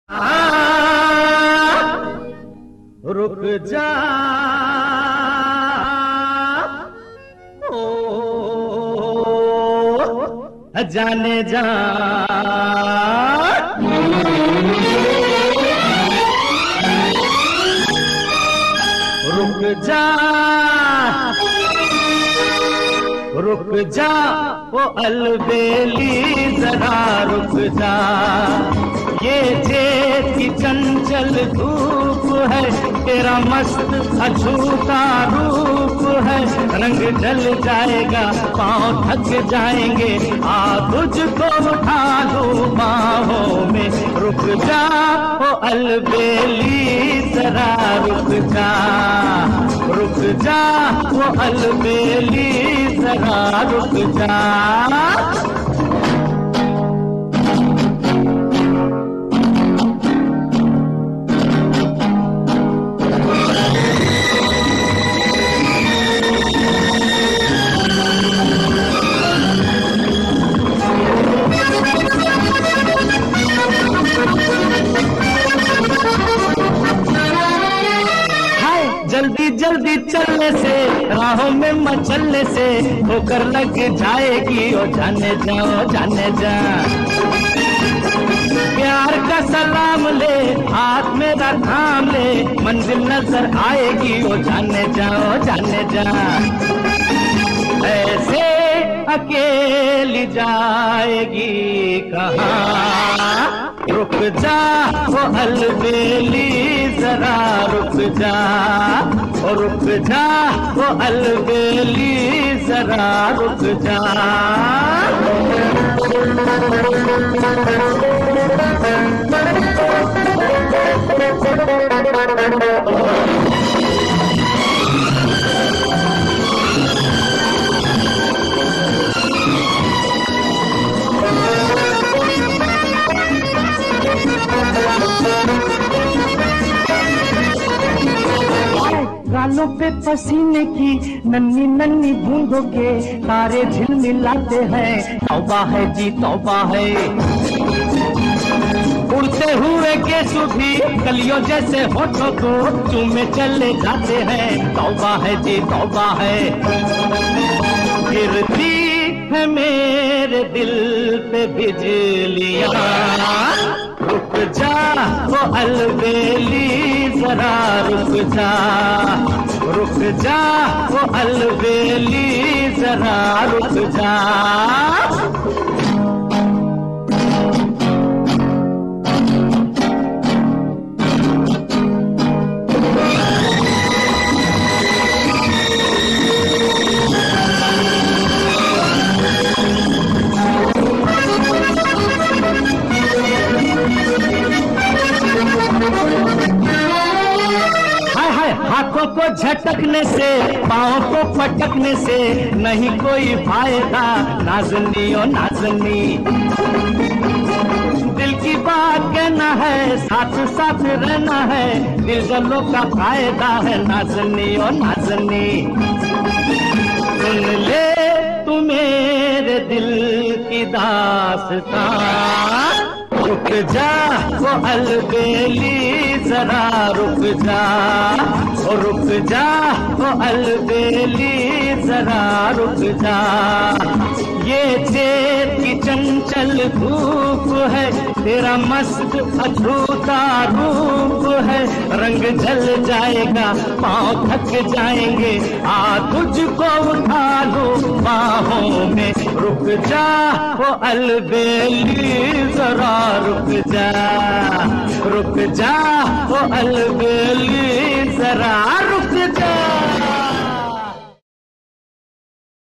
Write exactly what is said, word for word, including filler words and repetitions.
रुक जा ओ जाने जा, रुक जा रुक जा ओ अलबेली जरा रुक जा, ये जेठ की चंचल धूप है, तेरा मस्त अछूता रूप है, रंग ढल जाएगा पाँव थक जाएंगे, आ तुझको उठा लूं बाहों में, रुक जा ओ अलबेली जरा रुक जा, रुक जा ओ अलबेली जरा रुक जा। जल्दी जल्दी चलने से, राहों में मचलने से ठोकर लग जाएगी, ओ जाने जा ओ जाने जा, प्यार का सलाम ले, हाथ मेरा थाम ले, मंजिल नजर आएगी, ओ जाने जा ओ जाने जा, ऐसे अकेली जाएगी कहाँ, रुक जा ओ अलबेली जरा रुक जा, ओ रुक जा ओ अलबेली जरा रुक जा। गालों पे पसीने की नन्ही नन्ही बूंदों के तारे झिलमिलाते हैं, तौबा है जी तौबा है, उड़ते हुए केसु भी कलियों जैसे होठों को चूमे चले जाते हैं, तौबा है जी तौबा है, गिरती है मेरे दिल पे बिजलियां, रुक जा ओ अलबेली जरा रुक जा, रुक जा ओ अलबेली जरा रुक जा। हाथों को झटकने से, पाँव को पटकने से नहीं कोई फायदा, नाज़नी ओ नाज़नी, दिल की बात कहना है, साथ साथ रहना है, दिल जलों का फायदा है, नाज़नी ओ नाज़नी, सुन ले तू मेरे दिल की दास्तां, रुक जा वो अलबेली जरा रुक जा, ओ रुक जा वो अलबेली जरा रुक जा, ये जेठ की चंचल धूप है, तेरा मस्त अछूता रूप है, रंग जल जाएगा पाँव थक जाएंगे, आ तुझको उठा लो बाहों में, रुक जा वो अलबेली जरा रुक जा, रुक जा वो अलबेली